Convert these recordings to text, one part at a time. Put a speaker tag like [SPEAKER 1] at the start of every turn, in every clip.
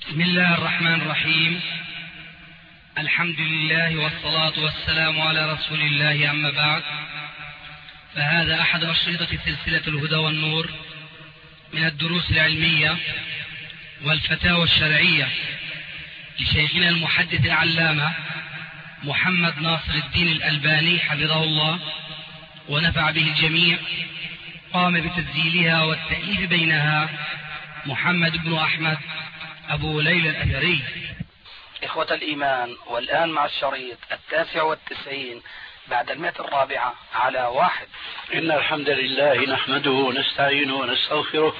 [SPEAKER 1] بسم الله الرحمن الرحيم. الحمد لله والصلاة والسلام على رسول الله، أما بعد، فهذا أحد أشرطة سلسلة الهدى والنور من الدروس العلمية والفتاوى الشرعية لشيخنا المحدث العلامة محمد ناصر الدين الألباني حفظه الله ونفع به الجميع. قام بتسجيلها والتأليف بينها محمد بن أحمد أبو ليلى الأثري.
[SPEAKER 2] إخوة الإيمان، والآن مع الشريط 99 بعد 104 على 1.
[SPEAKER 3] إن الحمد لله نحمده ونستعينه ونستغفره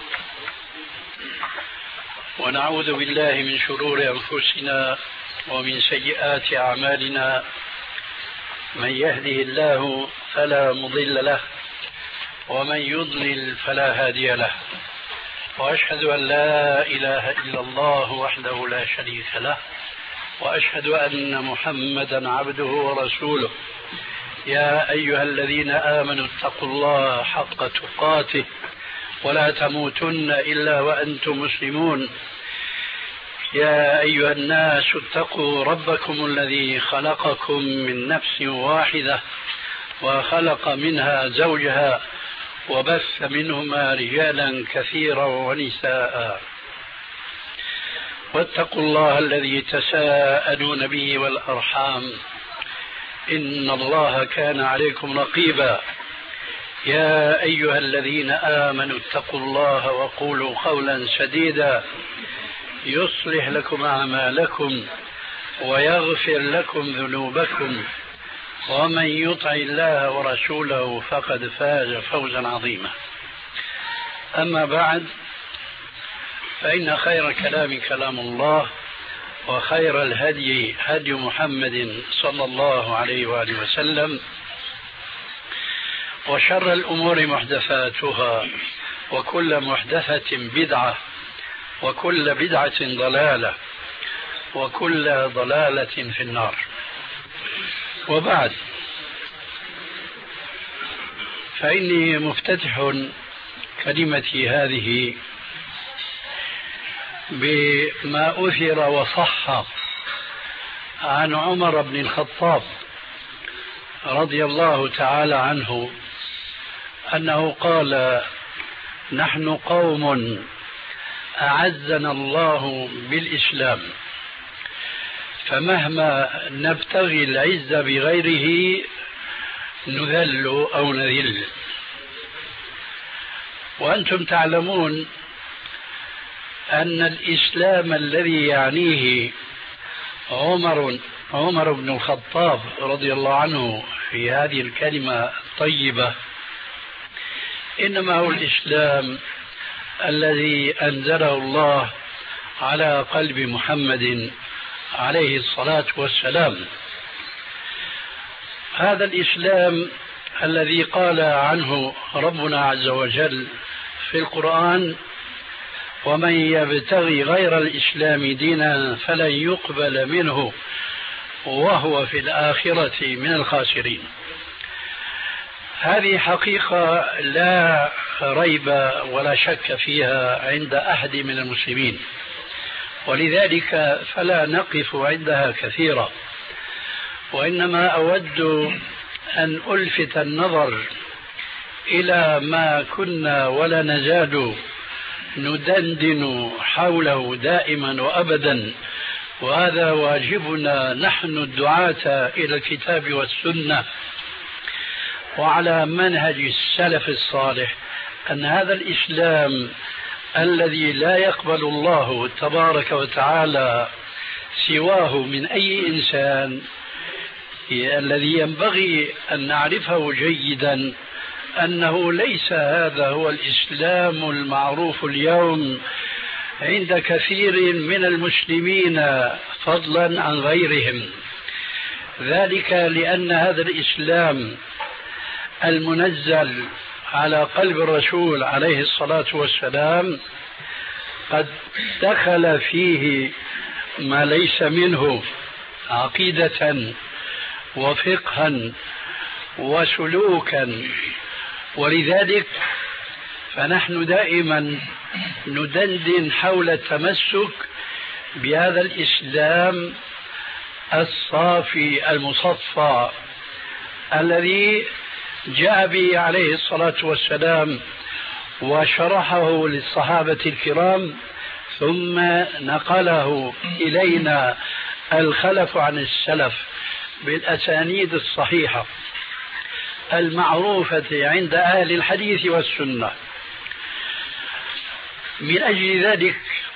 [SPEAKER 3] ونعوذ بالله من شرور أنفسنا ومن سيئات أعمالنا. من يهده الله فلا مضل له ومن يضلل فلا هادي له، وأشهد أن لا إله إلا الله وحده لا شريك له، وأشهد أن محمدا عبده ورسوله. يا أيها الذين آمنوا اتقوا الله حق تقاته ولا تموتن إلا وأنتم مسلمون. يا أيها الناس اتقوا ربكم الذي خلقكم من نفس واحدة وخلق منها زوجها وبث منهما رجالا كثيرا ونساء. واتقوا الله الذي تساءلون به والأرحام إن الله كان عليكم رقيبا. يا أيها الذين آمنوا اتقوا الله وقولوا قولا سديدا يصلح لكم أعمالكم ويغفر لكم ذنوبكم، ومن يطع الله ورسوله فقد فاز فوزا عظيما. أما بعد، فإن خير كلام كلام الله، وخير الهدي هدي محمد صلى الله عليه وآله وسلم، وشر الأمور محدثاتها، وكل محدثة بدعة، وكل بدعة ضلالة، وكل ضلالة في النار. وبعد، فإني مفتتح كلمتي هذه بما أثر وصح عن عمر بن الخطاب رضي الله تعالى عنه أنه قال: نحن قوم أعزنا الله بالإسلام، فمهما نبتغي العز بغيره نذل أو نذل. وأنتم تعلمون أن الإسلام الذي يعنيه عمر بن الخطاب رضي الله عنه في هذه الكلمة الطيبة إنما هو الإسلام الذي أنزله الله على قلب محمد عليه الصلاة والسلام. هذا الإسلام الذي قال عنه ربنا عز وجل في القرآن: ومن يبتغي غير الإسلام دينا فلن يقبل منه وهو في الآخرة من الخاسرين. هذه حقيقة لا ريب ولا شك فيها عند أحد من المسلمين، ولذلك فلا نقف عندها كثيرا، وإنما أود أن ألفت النظر إلى ما كنا ولا نزال ندندن حوله دائما وأبدا، وهذا واجبنا نحن الدعاة إلى الكتاب والسنة وعلى منهج السلف الصالح، أن هذا الإسلام الذي لا يقبل الله تبارك وتعالى سواه من أي إنسان، الذي ينبغي أن نعرفه جيدا أنه ليس هذا هو الإسلام المعروف اليوم عند كثير من المسلمين فضلا عن غيرهم. ذلك لأن هذا الإسلام المنزل على قلب الرسول عليه الصلاة والسلام قد دخل فيه ما ليس منه عقيدة وفقها وسلوكا، ولذلك فنحن دائما ندندن حول التمسك بهذا الإسلام الصافي المصفى الذي جاء به عليه الصلاة والسلام وشرحه للصحابة الكرام، ثم نقله إلينا الخلف عن السلف بالأسانيد الصحيحة المعروفة عند أهل الحديث والسنة. من أجل ذلك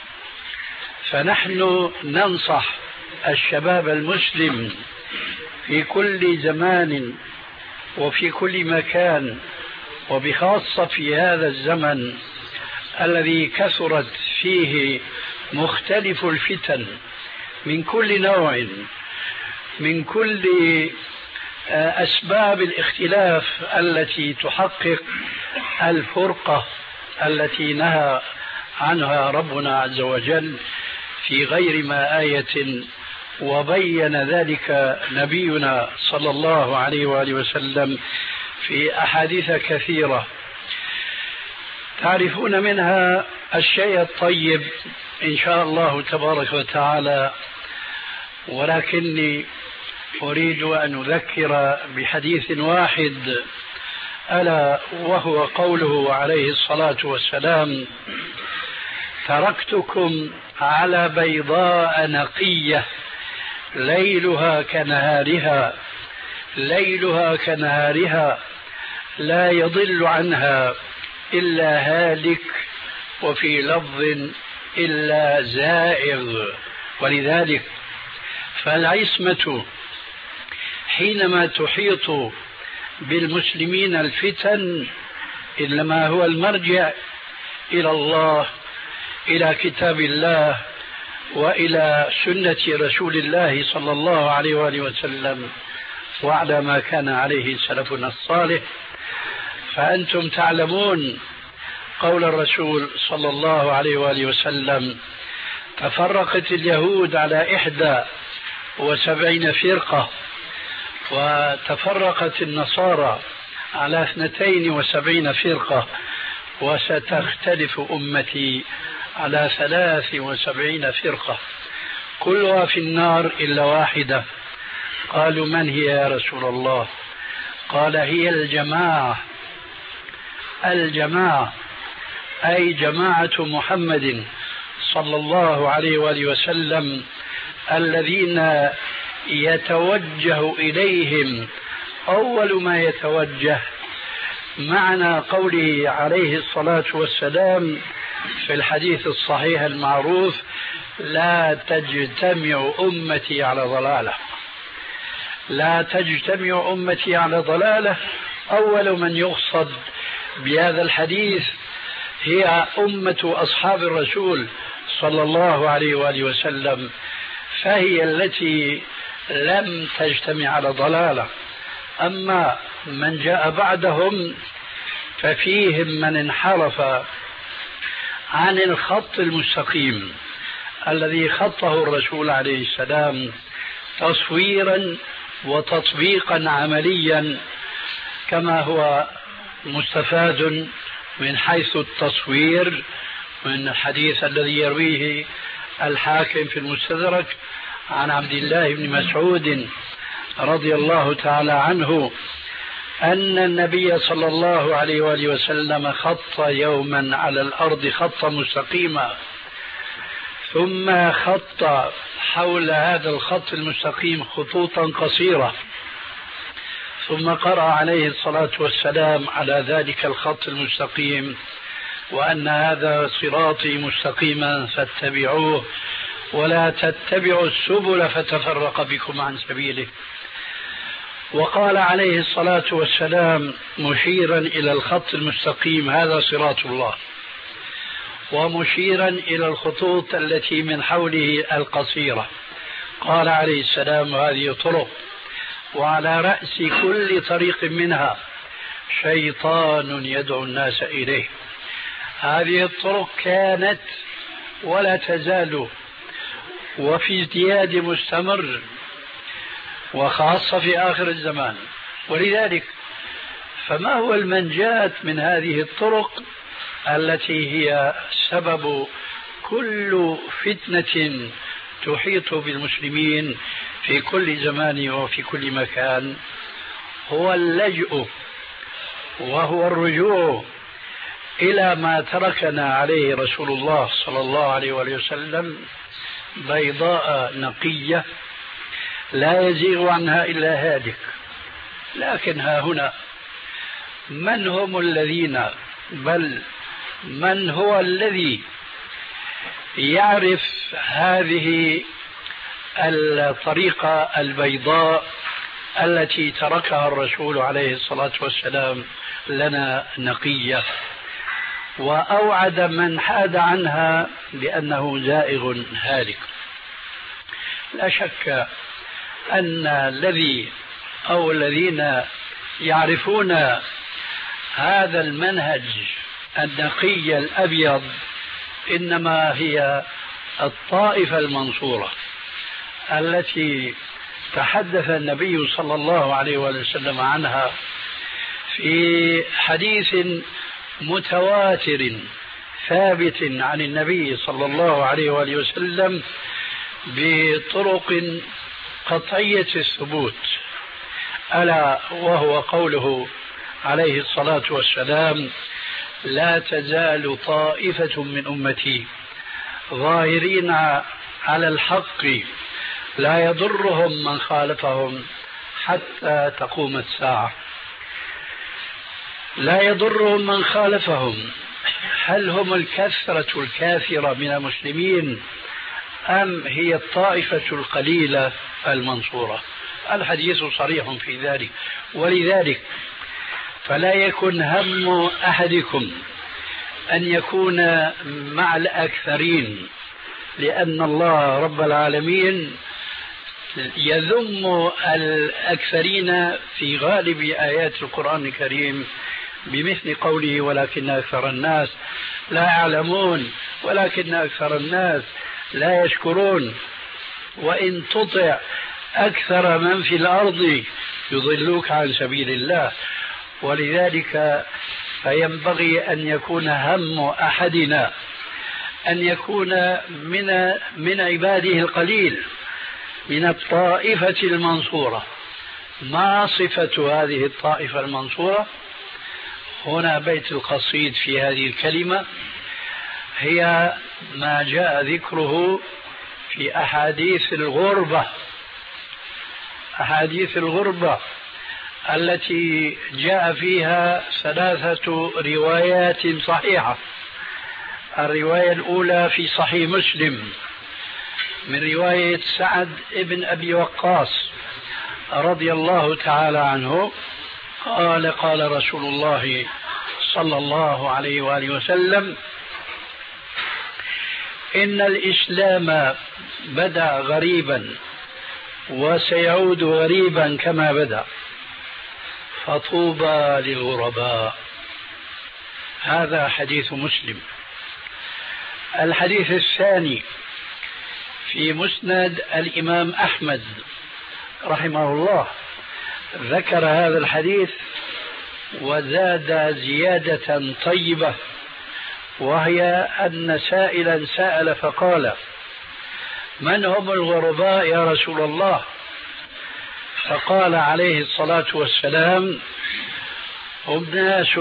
[SPEAKER 3] فنحن ننصح الشباب المسلم في كل زمان وفي كل مكان، وبخاصة في هذا الزمن الذي كثرت فيه مختلف الفتن من كل نوع، من كل أسباب الاختلاف التي تحقق الفرقة التي نهى عنها ربنا عز وجل في غير ما آية، وبين ذلك نبينا صلى الله عليه وآله وسلم في أحاديث كثيرة تعرفون منها الشيء الطيب إن شاء الله تبارك وتعالى، ولكني أريد أن أذكر بحديث واحد، ألا وهو قوله عليه الصلاة والسلام: تركتكم على بيضاء نقية ليلها كنهارها لا يضل عنها إلا هالك، وفي لفظ إلا زائغ. ولذلك فالعصمة حينما تحيط بالمسلمين الفتن إنما هو المرجع إلى الله، إلى كتاب الله، وإلى سنة رسول الله صلى الله عليه وآله وسلم، وعلى ما كان عليه سلفنا الصالح. فأنتم تعلمون قول الرسول صلى الله عليه وآله وسلم: تفرقت اليهود على 71 فرقة، وتفرقت النصارى على 72 فرقة، وستختلف أمتي على 73 فرقة كلها في النار إلا واحدة. قالوا: من هي يا رسول الله؟ قال: هي الجماعة أي جماعة محمد صلى الله عليه وآله وسلم الذين يتوجه إليهم أول ما يتوجه، معنى قوله عليه الصلاة والسلام في الحديث الصحيح المعروف: لا تجتمع أمتي على ضلالة. لا تجتمع أمتي على ضلالة، أول من يقصد بهذا الحديث هي أمة أصحاب الرسول صلى الله عليه وآله وسلم، فهي التي لم تجتمع على ضلالة. أما من جاء بعدهم ففيهم من انحرف عن الخط المستقيم الذي خطه الرسول عليه السلام تصويرا وتطبيقا عمليا، كما هو مستفاد من حيث التصوير من الحديث الذي يرويه الحاكم في المستدرك عن عبد الله بن مسعود رضي الله تعالى عنه أن النبي صلى الله عليه وآله وسلم خط يوما على الأرض خطا مستقيما، ثم خط حول هذا الخط المستقيم خطوطا قصيرة، ثم قرأ عليه الصلاة والسلام على ذلك الخط المستقيم: وأن هذا صراطي مستقيما فاتبعوه ولا تتبعوا السبل فتفرق بكم عن سبيله. وقال عليه الصلاة والسلام مشيرا إلى الخط المستقيم: هذا صراط الله، ومشيرا إلى الخطوط التي من حوله القصيرة قال عليه السلام: هذه طرق، وعلى رأس كل طريق منها شيطان يدعو الناس إليه. هذه الطرق كانت ولا تزال وفي ازدياد مستمر، وخاصة في آخر الزمان. ولذلك فما هو المنجاة من هذه الطرق التي هي سبب كل فتنة تحيط بالمسلمين في كل زمان وفي كل مكان هو اللجوء وهو الرجوع إلى ما تركنا عليه رسول الله صلى الله عليه وآله وسلم، بيضاء نقية لا يزيغ عنها إلا هالك. لكن ها هنا من هم الذين، بل من هو الذي يعرف هذه الطريقة البيضاء التي تركها الرسول عليه الصلاة والسلام لنا نقية، وأوعد من حاد عنها بأنه زائغ هالك؟ لا شك أن الذين يعرفون هذا المنهج النقي الأبيض إنما هي الطائفة المنصورة التي تحدث النبي صلى الله عليه وسلم عنها في حديث متواتر ثابت عن النبي صلى الله عليه وآله وسلم بطرق قطعية الثبوت، ألا وهو قوله عليه الصلاة والسلام: لا تزال طائفة من أمتي ظاهرين على الحق لا يضرهم من خالفهم حتى تقوم الساعة. لا يضرهم من خالفهم، هل هم الكثرة الكاثرة من المسلمين أم هي الطائفة القليلة المنصورة؟ الحديث صريح في ذلك. ولذلك فلا يكن هم أحدكم أن يكون مع الأكثرين، لأن الله رب العالمين يذم الأكثرين في غالب آيات القرآن الكريم بمثل قوله: ولكن أكثر الناس لا يعلمون، ولكن أكثر الناس لا يشكرون، وإن تطع أكثر من في الأرض يضلوك عن سبيل الله. ولذلك فينبغي أن يكون هم أحدنا أن يكون من عباده القليل، من الطائفة المنصورة. ما صفة هذه الطائفة المنصورة؟ هنا بيت القصيد في هذه الكلمة هي ما جاء ذكره في أحاديث الغربة التي جاء فيها 3 روايات صحيحة. الرواية الأولى في صحيح مسلم من رواية سعد بن أبي وقاص رضي الله تعالى عنه قال: قال رسول الله صلى الله عليه وآله وسلم: إن الإسلام بدأ غريبا وسيعود غريبا كما بدأ، فطوبى للغرباء. هذا حديث مسلم. الحديث الثاني في مسند الإمام أحمد رحمه الله ذكر هذا الحديث وزاد زيادة طيبة، وهي أن سائلا سأل فقال: من هم الغرباء يا رسول الله؟ فقال عليه الصلاة والسلام: هم ناس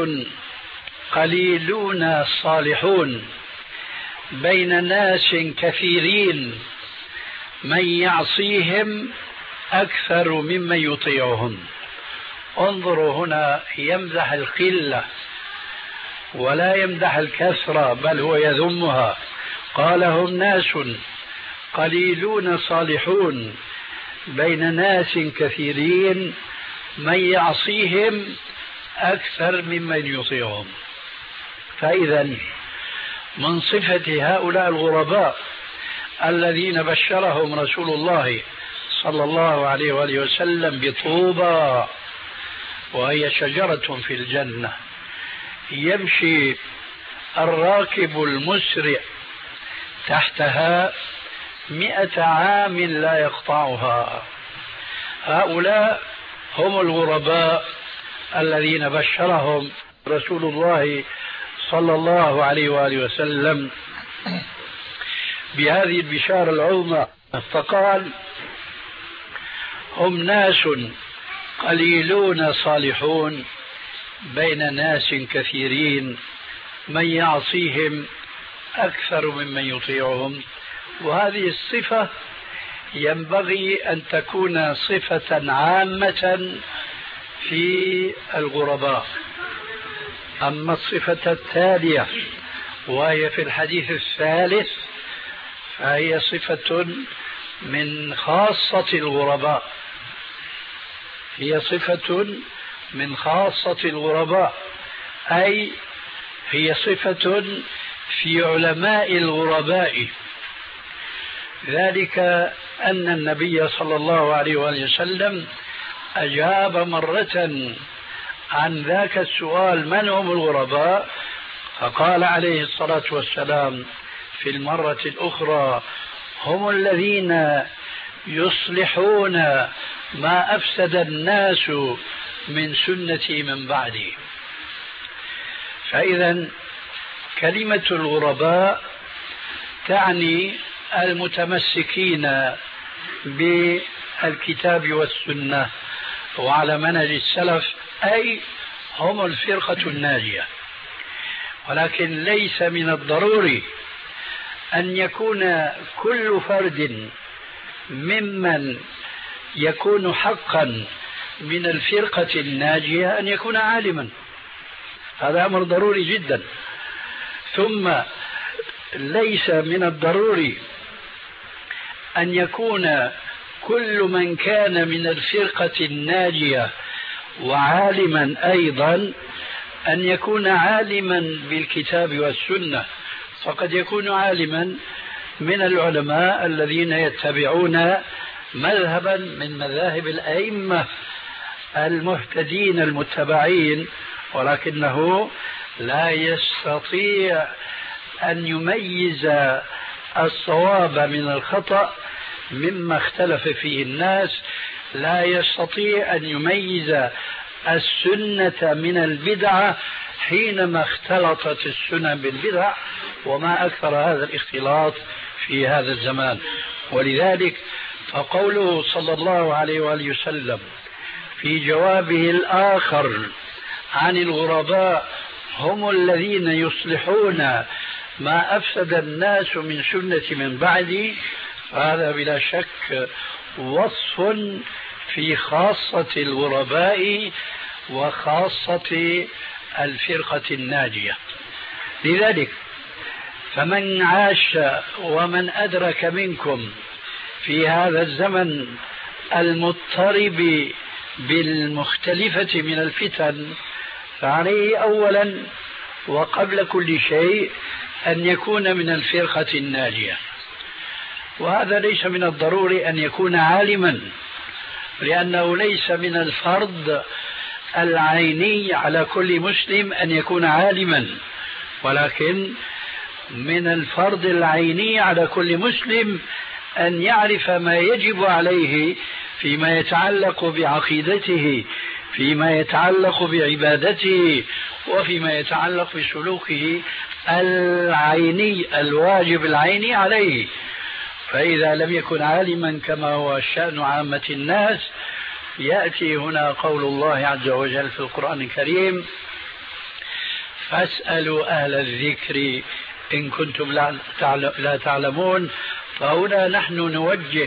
[SPEAKER 3] قليلون صالحون بين ناس كثيرين من يعصيهم أكثر ممن يطيعهم. انظروا هنا، يمدح القلة ولا يمدح الكثرة، بل هو يذمها. قال: هم ناس قليلون صالحون بين ناس كثيرين من يعصيهم أكثر ممن يطيعهم. فإذا من صفة هؤلاء الغرباء الذين بشرهم رسول الله صلى الله عليه وآله وسلم بطوبى، وهي شجرة في الجنة يمشي الراكب المسرع تحتها 100 عام لا يقطعها. هؤلاء هم الغرباء الذين بشرهم رسول الله صلى الله عليه وآله وسلم بهذه البشارة العظمى فقال: هم ناس قليلون صالحون بين ناس كثيرين من يعصيهم أكثر ممن يطيعهم. وهذه الصفة ينبغي أن تكون صفة عامة في الغرباء. أما الصفة التالية وهي في الحديث الثالث فهي صفة من خاصة الغرباء، هي صفة من خاصة الغرباء، أي هي صفة في علماء الغرباء. ذلك أن النبي صلى الله عليه وآله وسلم أجاب مرة عن ذاك السؤال: من هم الغرباء؟ فقال عليه الصلاة والسلام في المرة الأخرى: هم الذين يصلحون ما أفسد الناس من سنتي من بعدي. فإذا كلمة الغرباء تعني المتمسكين بالكتاب والسنة وعلى منهج السلف، أي هم الفرقة الناجية. ولكن ليس من الضروري أن يكون كل فرد ممن يكون حقا من الفرقة الناجية أن يكون عالما، هذا أمر ضروري جدا. ثم ليس من الضروري أن يكون كل من كان من الفرقة الناجية وعالما أيضا أن يكون عالما بالكتاب والسنة، فقد يكون عالما من العلماء الذين يتبعون مذهبا من مذاهب الأئمة المهتدين المتبعين، ولكنه لا يستطيع أن يميز الصواب من الخطأ مما اختلف فيه الناس، لا يستطيع أن يميز السنة من البدعة حينما اختلطت السنة بالبدع، وما أكثر هذا الاختلاط في هذا الزمان. ولذلك فقوله صلى الله عليه وآله وسلم في جوابه الآخر عن الغرباء: هم الذين يصلحون ما أفسد الناس من سنة من بعدي، هذا بلا شك وصف في خاصة الغرباء وخاصة الفرقة الناجية. لذلك فمن عاش ومن أدرك منكم في هذا الزمن المضطرب بالمختلفة من الفتن فعليه أولا وقبل كل شيء أن يكون من الفرقة الناجية. وهذا ليس من الضروري أن يكون عالما، لأنه ليس من الفرض العيني على كل مسلم أن يكون عالما، ولكن من الفرض العيني على كل مسلم أن يعرف ما يجب عليه فيما يتعلق بعقيدته، فيما يتعلق بعبادته، وفيما يتعلق بسلوكه العيني الواجب العيني عليه. فإذا لم يكن عالما كما هو شأن عامة الناس، يأتي هنا قول الله عز وجل في القرآن الكريم: فاسألوا أهل الذكر إن كنتم لا تعلمون. فهنا نحن نوجه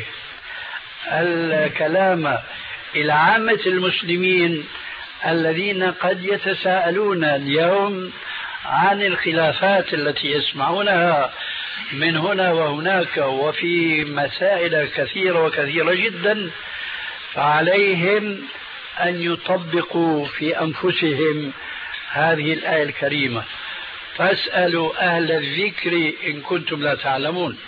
[SPEAKER 3] الكلام إلى عامة المسلمين الذين قد يتساءلون اليوم عن الخلافات التي يسمعونها من هنا وهناك وفي مسائل كثيرة وكثيرة جدا، فعليهم أن يطبقوا في أنفسهم هذه الآية الكريمة: فاسألوا أهل الذكر إن كنتم لا تعلمون.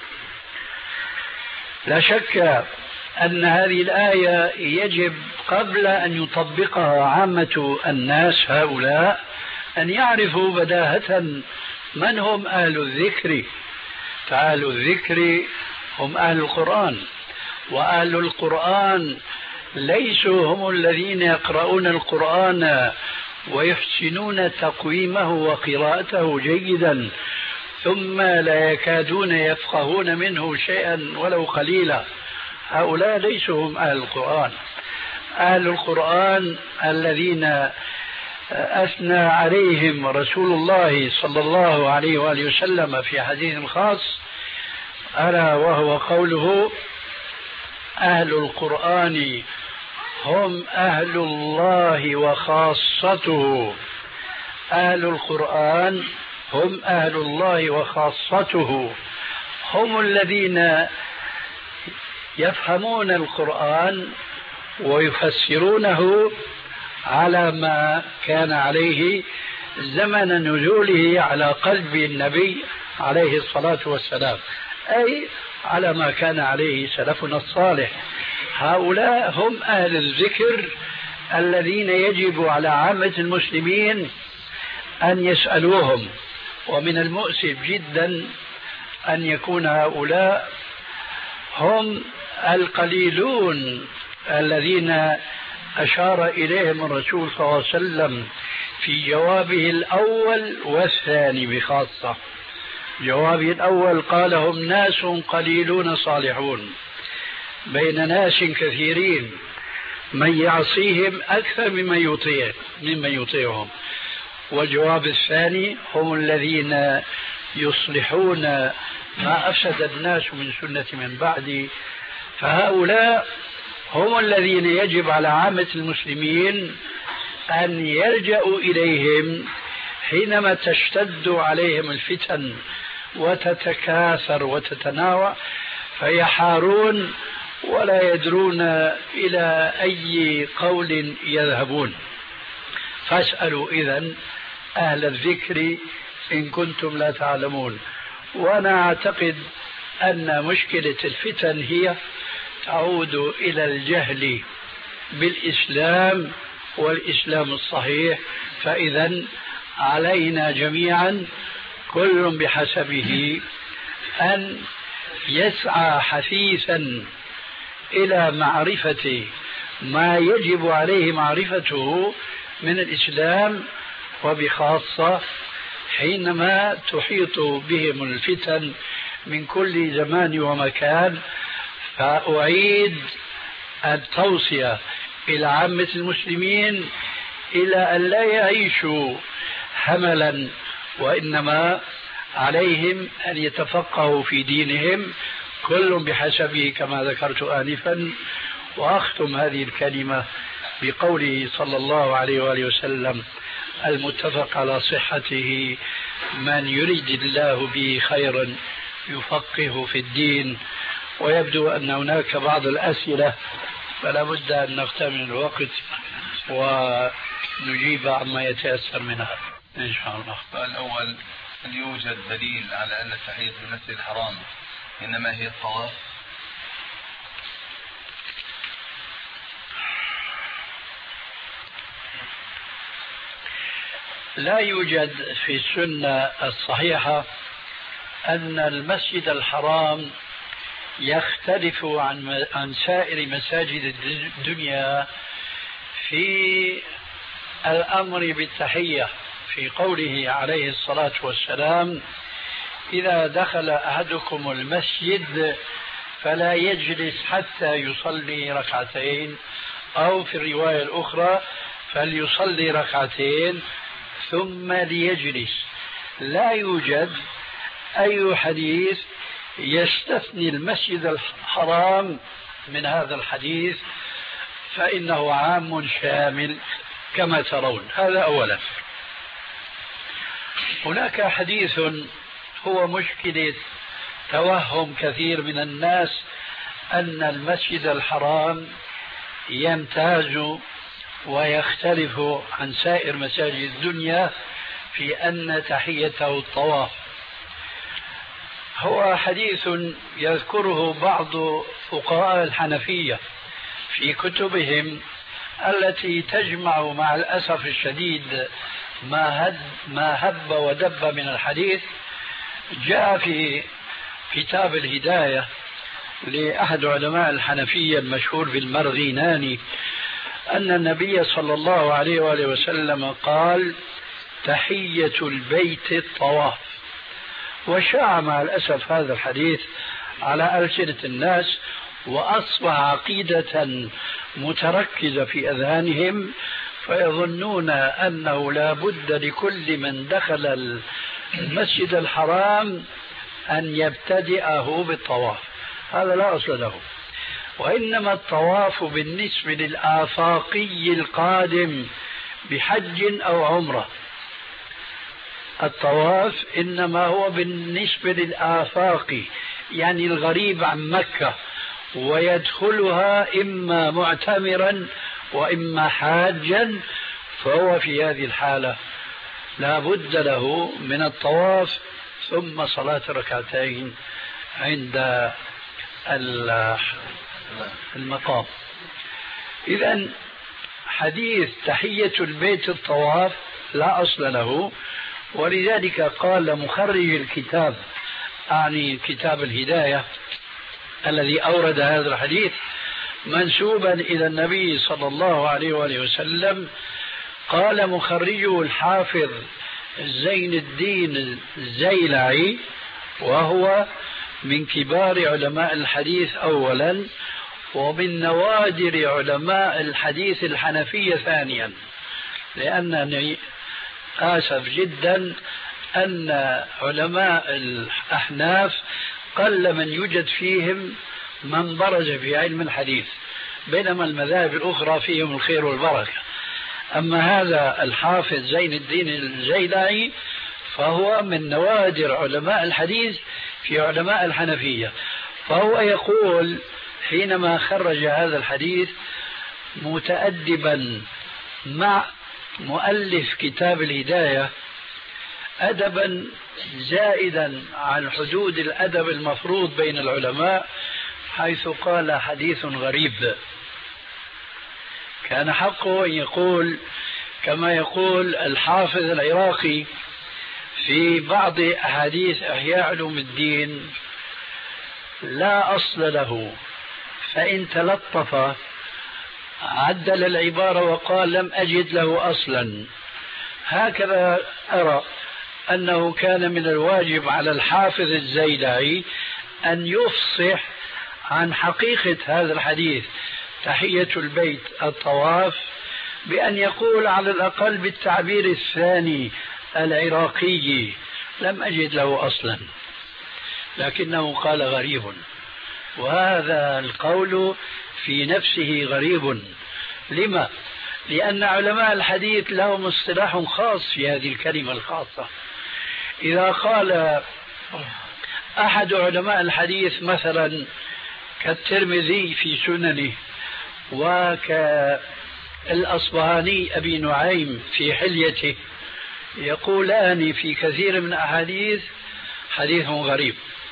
[SPEAKER 3] لا شك أن هذه الآية يجب قبل أن يطبقها عامة الناس هؤلاء أن يعرفوا بداهة من هم أهل الذكر. فأهل الذكر هم أهل القرآن، وأهل القرآن ليسوا هم الذين يقرؤون القرآن ويحسنون تقويمه وقراءته جيدا ثم لا يكادون يفقهون منه شيئا ولو قليلا. هؤلاء ليسوا هم أهل القرآن. أهل القرآن الذين أثنى عليهم رسول الله صلى الله عليه وآله وسلم في حديث خاص، ألا وهو قوله: أهل القرآن هم أهل الله وخاصته. أهل القرآن هم أهل الله وخاصته، هم الذين يفهمون القرآن ويفسرونه على ما كان عليه زمن نزوله على قلب النبي عليه الصلاة والسلام، أي على ما كان عليه سلفنا الصالح. هؤلاء هم أهل الذكر الذين يجب على عامة المسلمين أن يسألوهم. ومن المؤسف جدا أن يكون هؤلاء هم القليلون الذين أشار إليهم الرسول صلى الله عليه وسلم في جوابه الأول والثاني بخاصة. جوابه الأول قال: هم ناس قليلون صالحون بين ناس كثيرين من يعصيهم أكثر ممن يطيعهم. والجواب الثاني: هم الذين يصلحون ما أفسد الناس من سنة من بعدي. فهؤلاء هم الذين يجب على عامة المسلمين أن يلجأوا إليهم حينما تشتد عليهم الفتن وتتكاثر وتتناوع، فيحارون ولا يدرون إلى أي قول يذهبون. فاسألوا إذن أهل الذكر إن كنتم لا تعلمون. وأنا أعتقد أن مشكلة الفتن هي تعود إلى الجهل بالإسلام والإسلام الصحيح. فإذا علينا جميعا كل بحسبه أن يسعى حثيثا إلى معرفة ما يجب عليه معرفته من الإسلام، وبخاصة حينما تحيط بهم الفتن من كل زمان ومكان. فأعيد التوصية إلى عامة المسلمين إلى أن لا يعيشوا هملا، وإنما عليهم أن يتفقهوا في دينهم كل بحسبه كما ذكرت آنفا. وأختم هذه الكلمة بقوله صلى الله عليه وآله وسلم المتفق على صحته: من يريد الله به خيرا يفقهه في الدين. ويبدو أن هناك بعض الأسئلة، فلا بد أن نغتنم الوقت ونجيب عما يتيسر منها إن شاء الله.
[SPEAKER 4] السؤال الأول: هل يوجد دليل على أن تحية المسجد الحرام إنما هي الطواف؟
[SPEAKER 3] لا يوجد في السنة الصحيحة أن المسجد الحرام يختلف عن سائر مساجد الدنيا في الأمر بالتحية، في قوله عليه الصلاة والسلام: إذا دخل أحدكم المسجد فلا يجلس حتى يصلي ركعتين، أو في الرواية الأخرى فليصلي ركعتين ثم ليجلس. لا يوجد أي حديث يستثني المسجد الحرام من هذا الحديث، فإنه عام شامل كما ترون. هذا أولا. هناك حديث هو مشكلة توهم كثير من الناس أن المسجد الحرام يمتاز ويختلف عن سائر مساجد الدنيا في أن تحيته الطواف. هو حديث يذكره بعض فقهاء الحنفية في كتبهم التي تجمع مع الأسف الشديد ما هب ودب من الحديث. جاء في كتاب الهداية لأحد علماء الحنفية المشهور بالمرغيناني أن النبي صلى الله عليه وآله وسلم قال: تحية البيت الطواف. وشاع مع الأسف هذا الحديث على ألسنة الناس، وأصبح عقيدة متركزة في أذهانهم، فيظنون أنه لا بد لكل من دخل المسجد الحرام أن يبتدئه بالطواف. هذا لا أصل له، وإنما الطواف بالنسبة للآفاقي القادم بحج أو عمرة، الطواف إنما هو بالنسبة للآفاقي، يعني الغريب عن مكة، ويدخلها إما معتمرا وإما حاجا، فهو في هذه الحالة لا بد له من الطواف ثم صلاة ركعتين عند المقام. إذن حديث تحية البيت الطواف لا أصل له، ولذلك قال مخرج الكتاب، أعني كتاب الهداية الذي أورد هذا الحديث منسوبا إلى النبي صلى الله عليه وآله وسلم، قال مخرجه الحافظ زين الدين الزيلعي، وهو من كبار علماء الحديث أولا، ومن نوادر علماء الحديث الحنفية ثانيا، لأنني آسف جدا أن علماء الأحناف قل من يوجد فيهم من برز في علم الحديث، بينما المذاهب الأخرى فيهم الخير والبركة. أما هذا الحافظ زين الدين الزيلعي فهو من نوادر علماء الحديث في علماء الحنفية، فهو يقول حينما خرج هذا الحديث متأدبا مع مؤلف كتاب الهداية أدبا زائدا عن حدود الأدب المفروض بين العلماء، حيث قال حديث غريب. كان حقه أن يقول كما يقول الحافظ العراقي في بعض أحاديث إحياء علوم الدين: لا أصل له، فإن تلطف عدل العبارة وقال لم أجد له أصلا. هكذا أرى أنه كان من الواجب على الحافظ الزيلعي أن يفصح عن حقيقة هذا الحديث تحية البيت الطواف، بأن يقول على الأقل بالتعبير الثاني العراقي: لم أجد له أصلا، لكنه قال غريب، وهذا القول في نفسه غريب. لما؟ لأن علماء الحديث لهم اصطلاح خاص في هذه الكلمة الخاصة. إذا قال أحد علماء الحديث مثلا كالترمذي في سننه، وكالأصبهاني أبي نعيم في حليته، يقولان في كثير من أحاديث حديث غريب.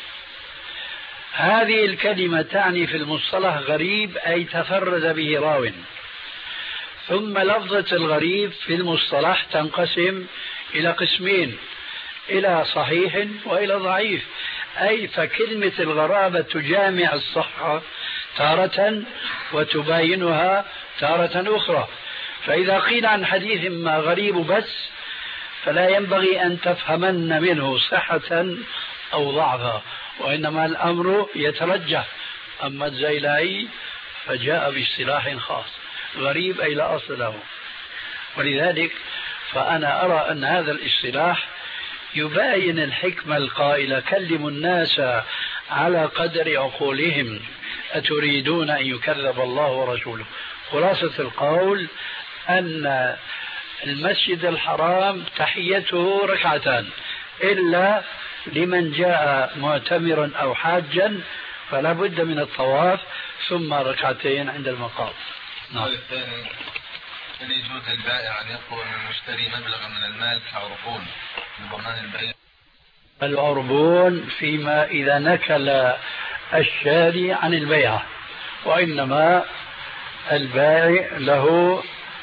[SPEAKER 3] هذه الكلمة تعني في المصطلح غريب أي تفرد به راو. ثم لفظة الغريب في المصطلح تنقسم إلى قسمين: إلى صحيح وإلى ضعيف، أي فكلمة الغرابة تجامع الصحة تارة وتباينها تارة أخرى. فإذا قيل عن حديث ما غريب بس، فلا ينبغي أن تفهمن منه صحة أو ضعفا، وإنما الأمر يترجح. أما الزيلعي فجاء باصطلاح خاص: غريب أي لا أصل له. ولذلك فأنا أرى أن هذا الاصطلاح يباين الحكمة القائلة: كلموا الناس على قدر عقولهم، أتريدون أن يكذب الله ورسوله. خلاصة القول أن المسجد الحرام تحيته ركعتان، إلا لمن جاء معتمرا أو حاجا فلا بد من الطواف ثم ركعتين عند المقام.
[SPEAKER 4] السؤال الثاني: هل يجوز للبائع أن يطلب من المشتري مبلغا من المال كعربون لضمان البيع؟
[SPEAKER 3] العربون فيما إذا نكل الشاري عن البيعة، وإنما البائع له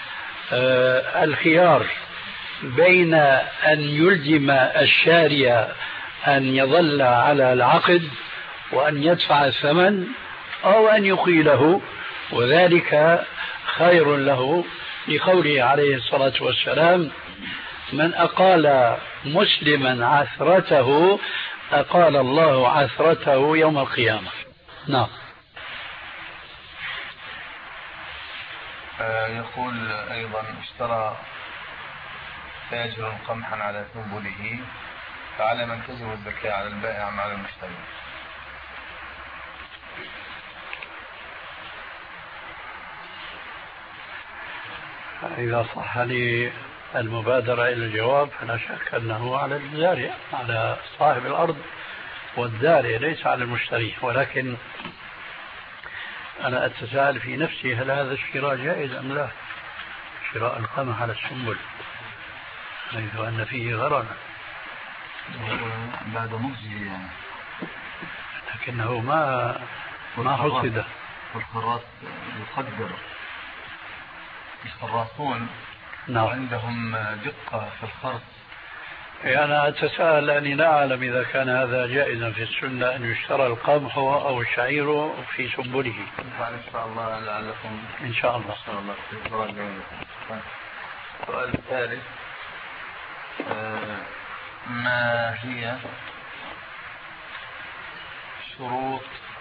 [SPEAKER 3] الخيار بين أن يلزم الشاري أن يظل على العقد وأن يدفع الثمن، أو أن يقيله، وذلك خير له، لقوله عليه الصلاة والسلام: من أقال مسلما عثرته أقال الله عثرته يوم القيامة. نعم.
[SPEAKER 4] يقول أيضا اشترى تاجر قمحا على سنبله، فعلى من تجب الزكاة، على البائع أم على المشتري؟
[SPEAKER 3] إذا صح لي المبادرة إلى الجواب فلا شك أنه على الزارع، على صاحب الأرض والزارع، ليس على المشتري. ولكن أنا أتساءل في نفسي هل هذا الشراء جائز أم لا؟ شراء القمح على السنبل حيث أن فيه غرض
[SPEAKER 4] بعد مجزي يعني،
[SPEAKER 3] لكنه ما حصد.
[SPEAKER 4] والخراس يقدر، الخراسون
[SPEAKER 3] نعم
[SPEAKER 4] عندهم دقة في الخرص.
[SPEAKER 3] أنا أتساءل لأني لا أعلم إذا كان هذا جائزا في السنة أن يشترى القمح أو الشعير في سنبله.
[SPEAKER 4] إن شاء الله لعلكم
[SPEAKER 3] إن شاء الله.
[SPEAKER 4] السؤال الثالث، ما هي شروط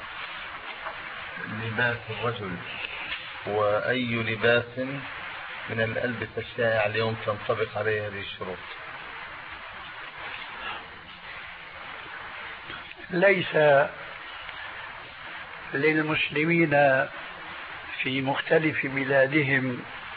[SPEAKER 4] لباس الرجل، وأي لباس من الألبسة الشائعة اليوم تنطبق عليه هذه الشروط؟
[SPEAKER 3] ليس للمسلمين في مختلف بلادهم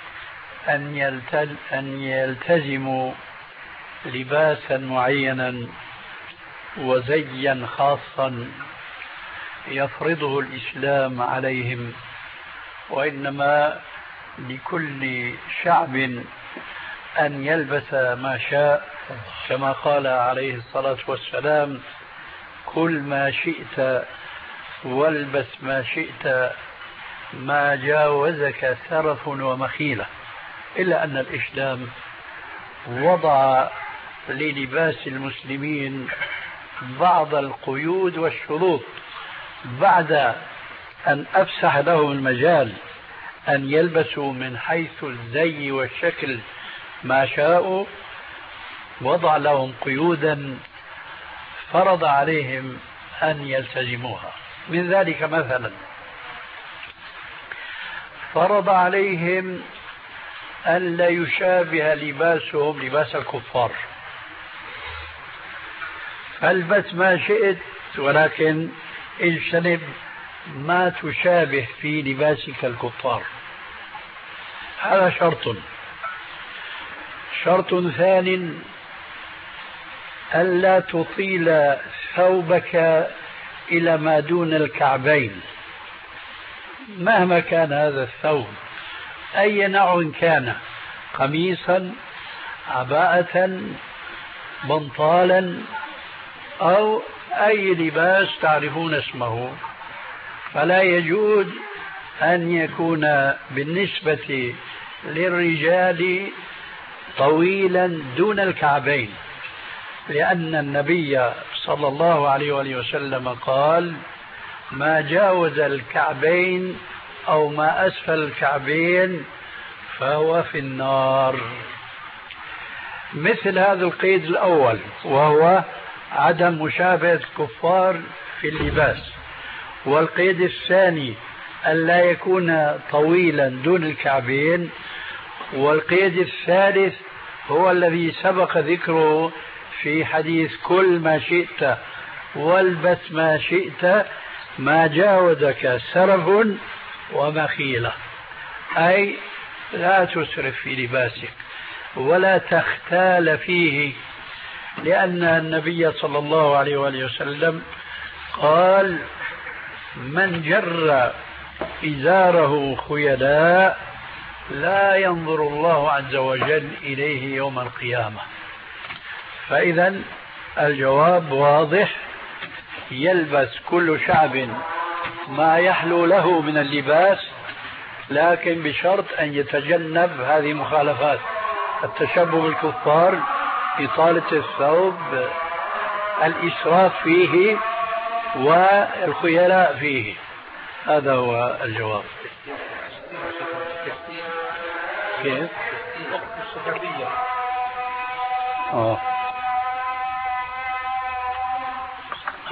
[SPEAKER 3] أن يلتزموا لباسا معينا وزيا خاصا يفرضه الإسلام عليهم، وإنما لكل شعب أن يلبس ما شاء، كما قال عليه الصلاة والسلام: كل ما شئت والبس ما شئت ما جاوزك سرف ومخيلة. إلا أن الإسلام وضع للباس المسلمين بعض القيود والشروط بعد أن أفسح لهم المجال أن يلبسوا من حيث الزي والشكل ما شاءوا. وضع لهم قيودا فرض عليهم أن يلتزموها. من ذلك مثلا فرض عليهم أن لا يشابه لباسهم لباس الكفار، فالبس ما شئت ولكن اجتنب ما تشابه في لباسك الكفار. هذا شرط. شرط ثاني: ألا تطيل ثوبك إلى ما دون الكعبين مهما كان هذا الثوب، أي نوع كان، قميصا، عباءة، بنطالا، أو أي لباس تعرفون اسمه، فلا يجوز أن يكون بالنسبة للرجال طويلا دون الكعبين، لأن النبي صلى الله عليه وآله وسلم قال: ما جاوز الكعبين أو ما أسفل الكعبين فهو في النار. مثل هذا القيد الأول وهو عدم مشابهة الكفار في اللباس، والقيد الثاني ألا يكون طويلا دون الكعبين، والقيد الثالث هو الذي سبق ذكره في حديث كل ما شئت والبس ما شئت ما جاوزك سرف ومخيلة، أي لا تسرف في لباسك ولا تختال فيه، لأن النبي صلى الله عليه وآله وسلم قال: من جر إزاره خيلاء لا ينظر الله عز وجل إليه يوم القيامة. فإذا الجواب واضح: يلبس كل شعب ما يحلو له من اللباس، لكن بشرط أن يتجنب هذه المخالفات: التشبه بالكفار، إطالة الثوب، الإسراف فيه، والخيلاء فيه. هذا هو الجواب. كيف؟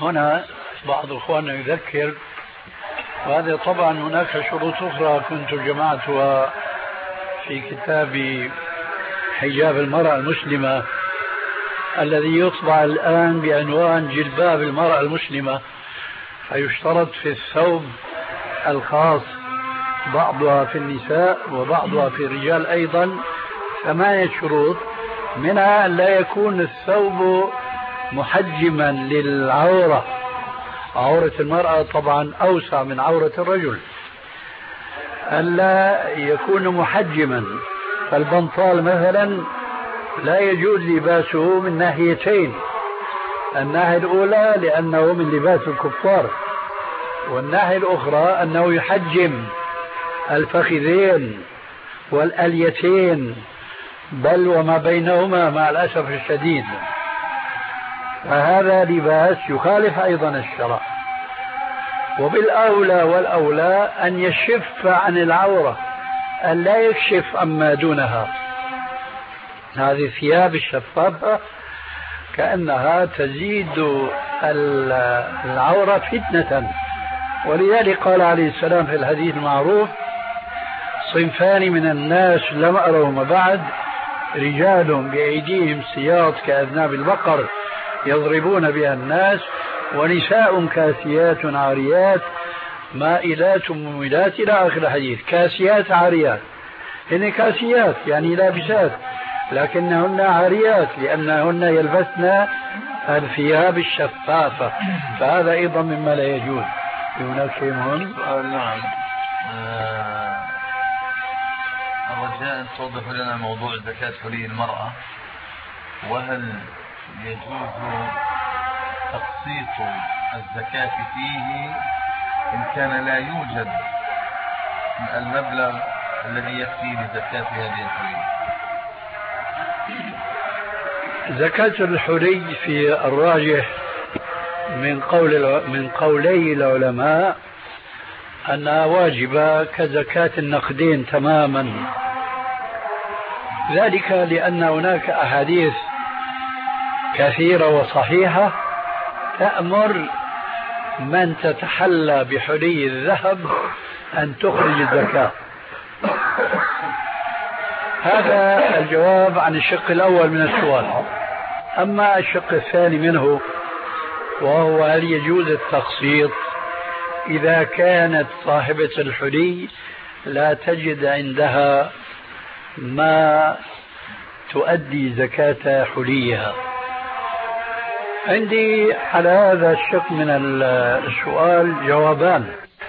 [SPEAKER 3] هنا بعض إخواننا يذكر، وهذا طبعا هناك شروط أخرى كنت جمعتها في كتاب حجاب المرأة المسلمة الذي يطبع الآن بعنوان جلباب المرأة المسلمة. فيشترط في الثوب الخاص، بعضها في النساء وبعضها في الرجال أيضا، 8 شروط، منها أن لا يكون الثوب محجما للعورة. عورة المرأة طبعا أوسع من عورة الرجل. ألا يكون محجما، فالبنطال مثلا لا يجوز لباسه من ناحيتين، الناحية الأولى لأنه من لباس الكفار، والناحية الأخرى أنه يحجم الفخذين والأليتين بل وما بينهما مع الأسف الشديد، فهذا لباس يخالف أيضا الشرع. وبالأولى والأولى أن يشف عن العورة، أن لا يكشف عما دونها. هذه الثياب الشفافة كأنها تزيد العورة فتنة، ولذلك قال عليه السلام في الحديث المعروف: صنفان من الناس لم أرهما بعد، رجال بأيديهم سياط كأذناب البقر يضربون بها الناس، ونساء كاسيات عاريات مائلات مميلات، إلى آخر الحديث. كاسيات عاريات، هن كاسيات يعني لابسات، لكنهن عاريات لأنهن يلبسن الثياب الشفافة، فهذا أيضا مما لا يجوز. هناك شيء مهم؟
[SPEAKER 4] نعم. الرجاء أن توضح لنا موضوع زكاة حلي المرأة، وهل يجوز تقسيط الزكاة فيه إن كان لا يوجد المبلغ الذي يكفي لزكاة هذه الحلي؟
[SPEAKER 3] زكاة الحلي في الراجح من قولي العلماء أنها واجبة كزكاة النقدين تماما، ذلك لأن هناك أحاديث كثيرة وصحيحة تأمر من تتحلى بحلي الذهب أن تخرج الزكاة. هذا الجواب عن الشق الأول من السؤال. أما الشق الثاني منه، وهو هل يجوز التقسيط إذا كانت صاحبة الحلي لا تجد عندها ما تؤدي زكاة حليها. عندي على هذا الشق من السؤال جوابان.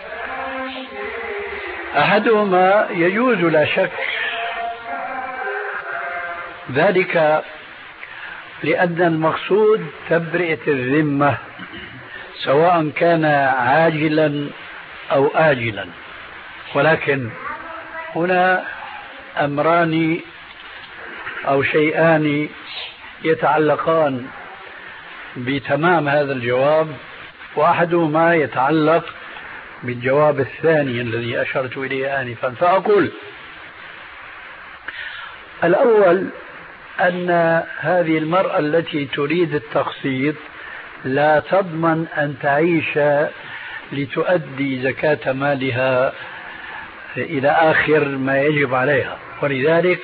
[SPEAKER 3] أحدهما يجوز لا شك، ذلك لأن المقصود تبرئة الذمة سواء كان عاجلا أو آجلا. ولكن هنا أمران أو شيئان يتعلقان بتمام هذا الجواب، وأحدهما يتعلق بالجواب الثاني الذي أشرت إليه آنفا. فأقول الأول أن هذه المرأة التي تريد التقسيط لا تضمن أن تعيش لتؤدي زكاة مالها إلى آخر ما يجب عليها، ولذلك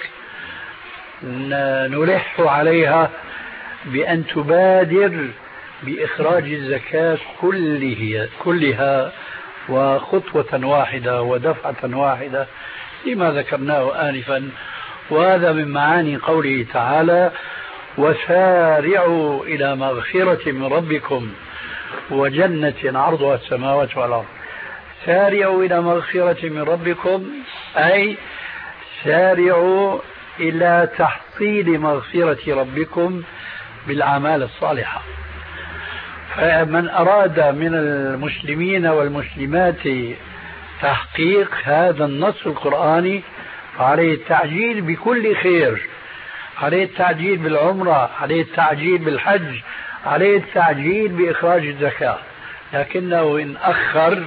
[SPEAKER 3] نلح عليها بأن تبادر بإخراج الزكاة كلها وخطوة واحدة ودفعة واحدة لما ذكرناه آنفا. وهذا من معاني قوله تعالى: وسارعوا إلى مغفرة من ربكم وجنة عرضها السماوات والأرض. سارعوا إلى مغفرة من ربكم أي سارعوا إلى تحصيل مغفرة ربكم بالأعمال الصالحة. فمن أراد من المسلمين والمسلمات تحقيق هذا النص القرآني فعليه التعجيل بكل خير، عليه التعجيل بالعمرة، عليه التعجيل بالحج، عليه التعجيل بإخراج الزكاة. لكنه إن أخر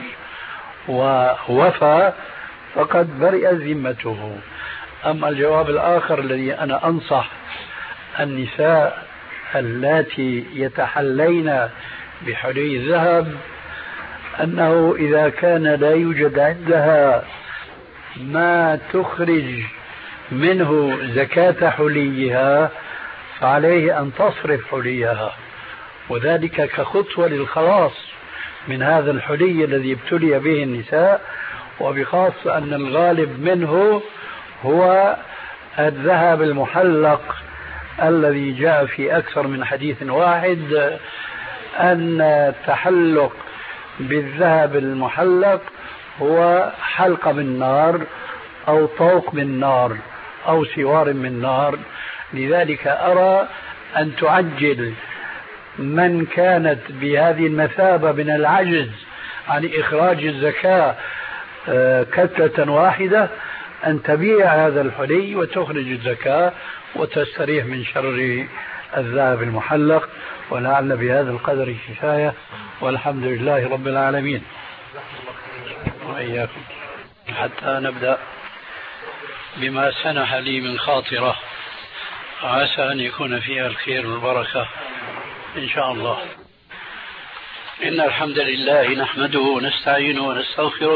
[SPEAKER 3] ووفى فقد برئ ذمته. أما الجواب الآخر الذي أنا أنصح النساء اللاتي يتحلين بحلي الذهب أنه إذا كان لا يوجد عندها ما تخرج منه زكاة حليها فعليه أن تصرف حليها، وذلك كخطوة للخلاص من هذا الحلي الذي ابتلي به النساء، وبخاصة أن الغالب منه هو الذهب المحلق الذي جاء في أكثر من حديث واحد أن التحلق بالذهب المحلق هو حلقة من نار أو طوق من نار أو سوار من نار. لذلك أرى أن تعجل من كانت بهذه المثابة من العجز عن إخراج الزكاة كتلة واحدة أن تبيع هذا الحلي وتخرج الزكاة وتستريح من شر الذهب المحلق. ولعل بهذا القدر كفاية، والحمد لله رب العالمين. وإياكم حتى نبدأ بما سنح لي من خاطرة عسى أن يكون فيها الخير والبركة إن شاء الله. إن الحمد لله نحمده ونستعينه ونستغفره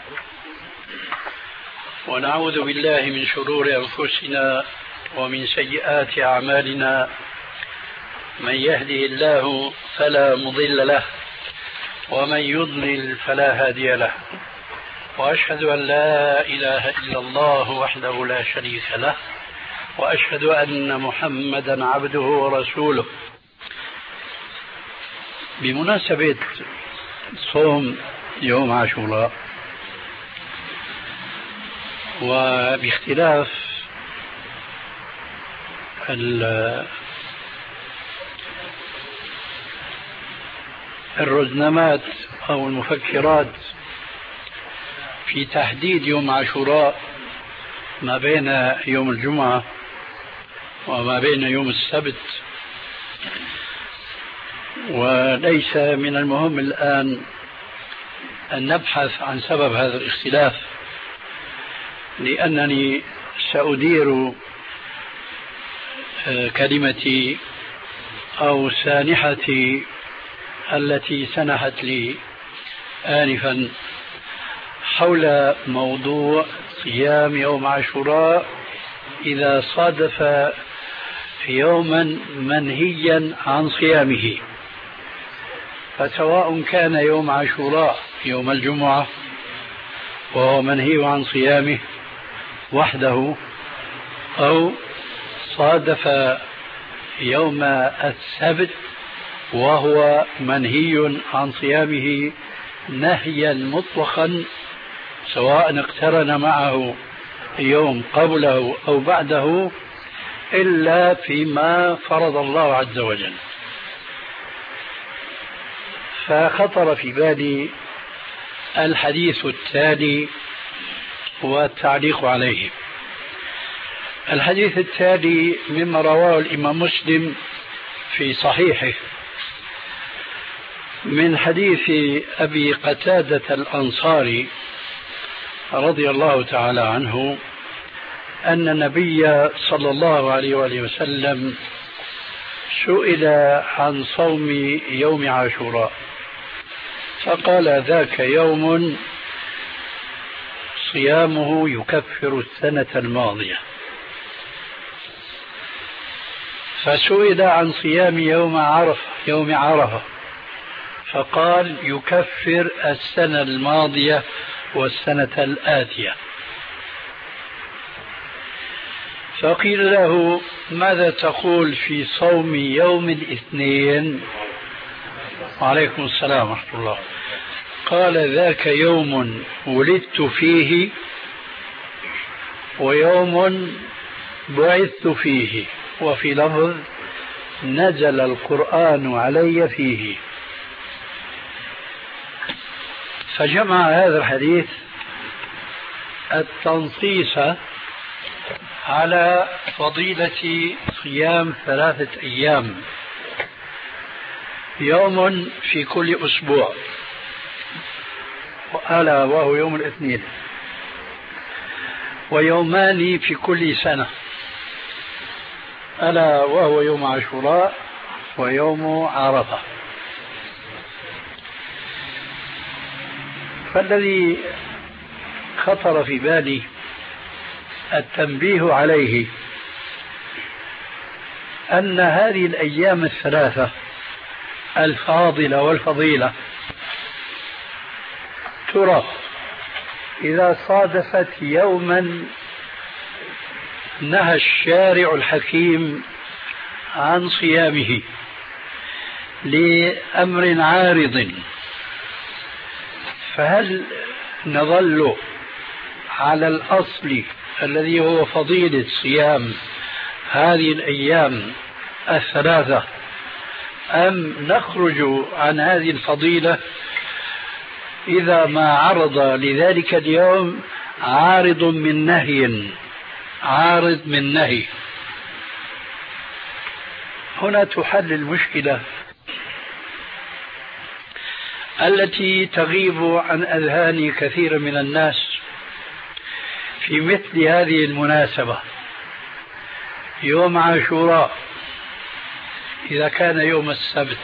[SPEAKER 3] ونعوذ بالله من شرور أنفسنا ومن سيئات أعمالنا. من يهده الله فلا مضل له ومن يضلل فلا هادي له، وأشهد أن لا إله إلا الله وحده لا شريك له، وأشهد أن محمدا عبده ورسوله. بمناسبة صوم يوم عاشوراء وباختلاف الرزنامات أو المفكرات في تحديد يوم عاشوراء ما بين يوم الجمعة وما بين يوم السبت، وليس من المهم الآن أن نبحث عن سبب هذا الاختلاف، لأنني سأدير كلمتي أو سانحتي التي سنحت لي آنفا حول موضوع صيام يوم عاشوراء إذا صادف يوما منهيا عن صيامه. فسواء كان يوم عاشوراء يوم الجمعة وهو منهي عن صيامه وحده، أو صادف يوم السبت وهو منهي عن صيامه نهيا مطلقا، سواء اقترن معه يوم قبله أو بعده، إلا فيما فرض الله عز وجل. فخطر في بالي الحديث التالي والتعليق عليه. الحديث التالي مما رواه الإمام مسلم في صحيحه من حديث أبي قتادة الأنصاري رضي الله تعالى عنه أن النبي صلى الله عليه وآله وسلم سئل عن صوم يوم عاشوراء فقال: ذاك يوم صيامه يكفر السنة الماضية. فسئل عن صيام يوم عرفة فقال: يكفر السنة الماضية والسنة الآتية. فقيل له: ماذا تقول في صوم يوم الاثنين؟ وعليكم السلام ورحمة الله. قال: ذاك يوم ولدت فيه ويوم بعثت فيه، وفي لفظ نزل القرآن علي فيه. فجمع هذا الحديث التنصيص على فضيلة صيام 3 أيام، يوم في كل أسبوع ألا وهو يوم الاثنين، ويومان في كل سنة ألا وهو يوم عاشوراء ويوم عرفة. فالذي خطر في بالي التنبيه عليه أن هذه الأيام الثلاثة الفاضلة والفضيلة ترى إذا صادفت يوما نهى الشارع الحكيم عن صيامه لأمر عارض، فهل نظل على الأصل الذي هو فضيلة صيام هذه الأيام الثلاثة، أم نخرج عن هذه الفضيلة إذا ما عرض لذلك اليوم عارض من نهي؟ هنا تحل المشكلة التي تغيب عن أذهان كثير من الناس في مثل هذه المناسبة. يوم عاشوراء إذا كان يوم السبت،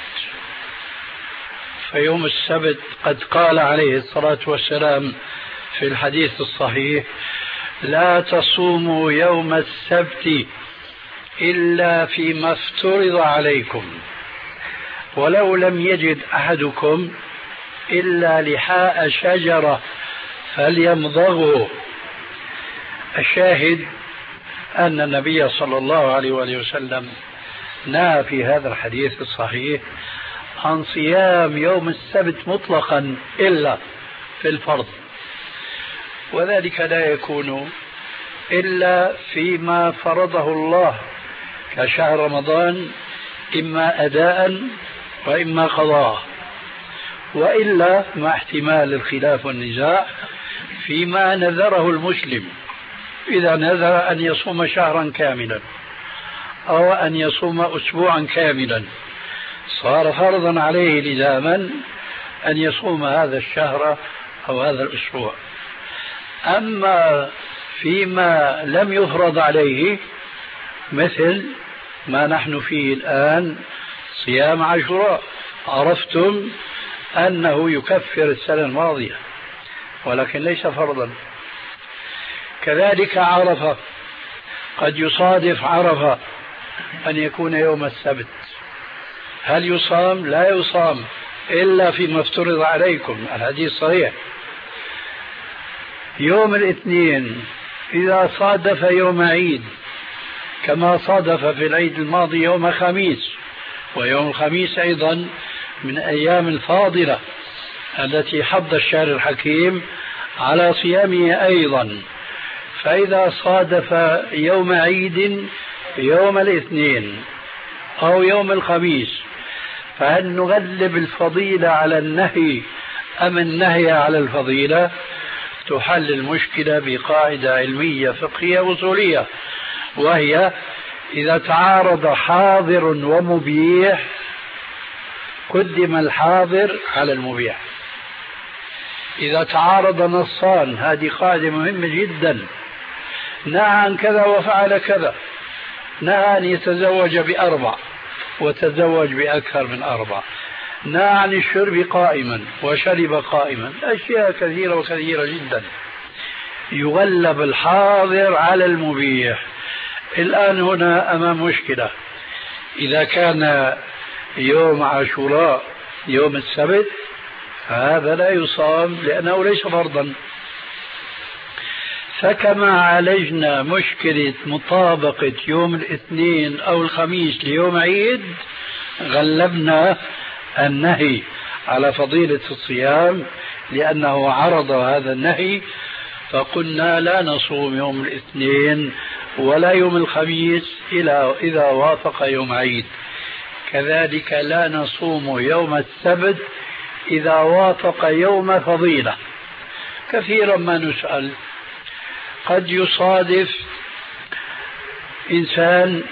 [SPEAKER 3] فيوم السبت قد قال عليه الصلاة والسلام في الحديث الصحيح: لا تصوموا يوم السبت إلا فيما افترض عليكم، ولو لم يجد أحدكم إلا لحاء شجرة فليمضغه. الشاهد أن النبي صلى الله عليه وآله وسلم نهى في هذا الحديث الصحيح عن صيام يوم السبت مطلقا إلا في الفرض، وذلك لا يكون إلا فيما فرضه الله كشهر رمضان، إما أداء وإما قضاء، وإلا مع احتمال الخلاف والنزاع فيما نذره المسلم. إذا نذر أن يصوم شهرا كاملا أو أن يصوم أسبوعا كاملا صار فرضا عليه لزاما أن يصوم هذا الشهر أو هذا الأسبوع. أما فيما لم يفرض عليه مثل ما نحن فيه الآن صيام عاشوراء، عرفتم أنه يكفر السنة الماضية ولكن ليس فرضا. كذلك عرفة، قد يصادف عرفة أن يكون يوم السبت، هل يصام؟ لا يصام إلا فيما افترض عليكم، الحديث صحيح. يوم الاثنين إذا صادف يوم عيد كما صادف في العيد الماضي يوم خميس، ويوم الخميس أيضا من أيام الفاضلة التي حض الشارع الحكيم على صيامه أيضا، فإذا صادف يوم عيد يوم الاثنين أو يوم الخميس، فهل نغلب الفضيلة على النهي أم النهي على الفضيلة؟ تحل المشكلة بقاعدة علمية فقهية أصولية، وهي إذا تعارض حاضر ومبيح قدم الحاضر على المبيح. إذا تعارض نصان، هذه قاعدة مهمة جدا، نهى عن كذا وفعل كذا، نهى أن يتزوج ب4 وتزوج بأكثر من 4، نهى عن الشرب قائما وشرب قائما، أشياء كثيرة وكثيرة جدا، يغلب الحاضر على المبيح. الآن هنا أمام مشكلة، إذا كان يوم عاشوراء يوم السبت فهذا لا يصام لأنه ليس فرضا، فكما عالجنا مشكلة مطابقة يوم الاثنين أو الخميس ليوم عيد، غلبنا النهي على فضيلة الصيام لأنه عرض هذا النهي، فقلنا لا نصوم يوم الاثنين ولا يوم الخميس إلا إذا وافق يوم عيد. كذلك لا نصوم يوم السبت إذا وافق يوم فضيلة. كثيرا ما نسأل، قد يصادف إنسان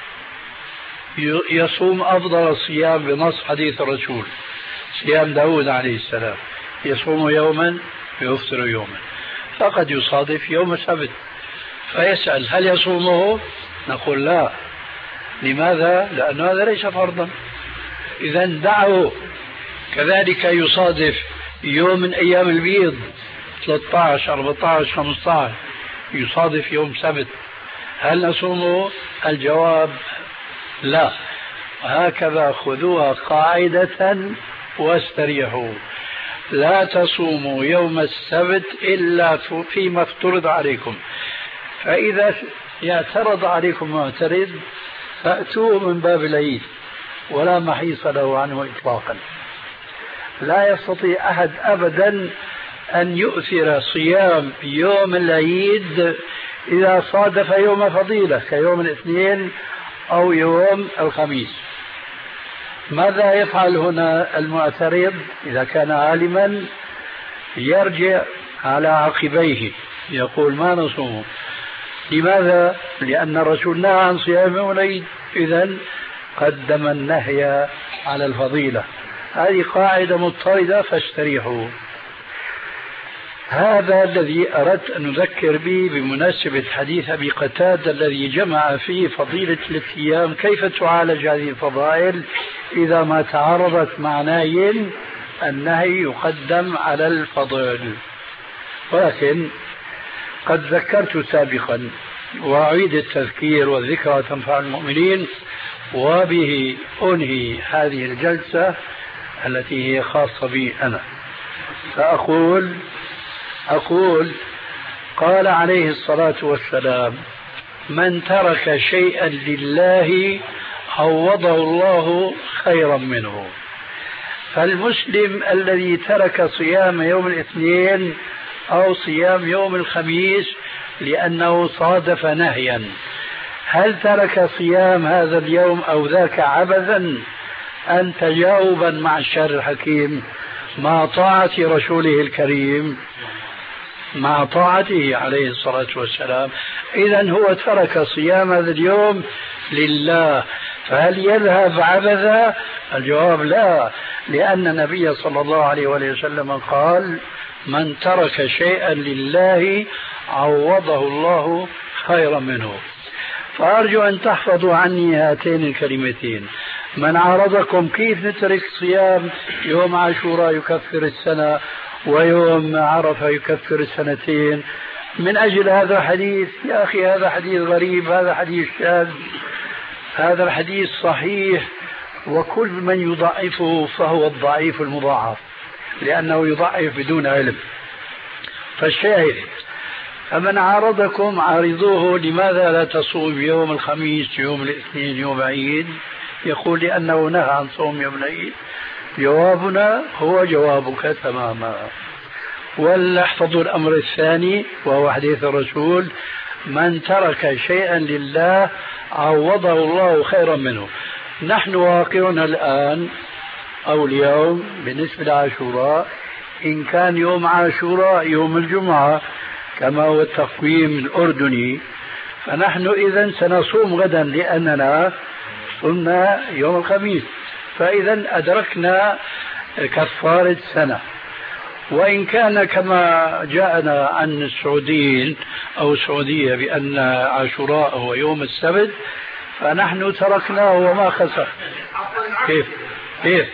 [SPEAKER 3] يصوم أفضل الصيام بنص حديث الرسول، صيام داود عليه السلام، يصوم يوما ويفطر يوما، فقد يصادف يوم السبت فيسأل هل يصومه؟ نقول لا. لماذا؟ لأن هذا ليس فرضا، إذا دعه. كذلك يصادف يوم من أيام البيض 13 14 15 يصادف يوم سبت، هل نصومه؟ الجواب لا. هكذا خذوها قاعدة واستريحوا، لا تصوموا يوم السبت إلا فيما افترض عليكم، فإذا يعترض عليكم معترض فأتوه من باب العيد ولا محيص له عنه إطلاقا. لا يستطيع أحد أبدا أن يؤثر صيام يوم العيد إذا صادف يوم فضيلة كيوم الاثنين أو يوم الخميس. ماذا يفعل هنا المعترض إذا كان عالما؟ يرجع على عقبيه يقول ما نصوم. لماذا؟ لأن الرسول نهى عن صيام يوم العيد، إذن قدم النهي على الفضيلة. هذه قاعدة مضطردة فاستريحوا. هذا الذي أردت أن نذكر به بمناسبة حديث أبي قتادة الذي جمع فيه فضيلة الصيام، كيف تعالج هذه الفضائل إذا ما تعارضت مع نهي، النهي يقدم على الفضل. ولكن قد ذكرت سابقا وأعيد التذكير، والذكرى تنفع المؤمنين، وبه أنهي هذه الجلسة التي هي خاصة بي أنا. فأقول قال عليه الصلاة والسلام: من ترك شيئا لله عوضه الله خيرا منه. فالمسلم الذي ترك صيام يوم الاثنين أو صيام يوم الخميس لأنه صادف نهيا، هل ترك صيام هذا اليوم أو ذاك عبثا أم تجاوبا مع الشرع الحكيم مع طاعة رسوله الكريم، مع طاعته عليه الصلاة والسلام؟ إذن هو ترك صيام هذا اليوم لله، فهل يذهب عبثا؟ الجواب لا، لأن النبي صلى الله عليه وسلم قال: من ترك شيئا لله عوضه الله خيرا منه. فأرجو أن تحفظوا عني هاتين الكلمتين: من عارضكم كيف نترك صيام يوم عاشوراء يكفر السنة ويوم عرفة يكفر السنتين من أجل هذا الحديث؟ يا أخي هذا حديث غريب، هذا حديث شاذ، هذا الحديث صحيح، وكل من يضعفه فهو الضعيف المضاعف، لأنه يضعف بدون علم. فالشاهد: فمن عارضكم عارضوه لماذا لا تصوم يوم الخميس يوم الاثنين يوم عيد؟ يقول: لأنه نهى عن صوم يوم العيد. جوابنا هو جوابك تماما. ولنحفظ الأمر الثاني وهو حديث الرسول: من ترك شيئا لله عوضه الله خيرا منه. نحن واقعنا الآن أو اليوم بالنسبة لعاشوراء، إن كان يوم عاشوراء يوم الجمعة كما هو التقويم الأردني، فنحن إذن سنصوم غدا لأننا صمنا يوم الخميس، فإذا أدركنا كفارة سنة. وإن كان كما جاءنا عن السعوديين أو السعودية بأن عاشوراء هو يوم السبت، فنحن تركناه وما خسر. كيف؟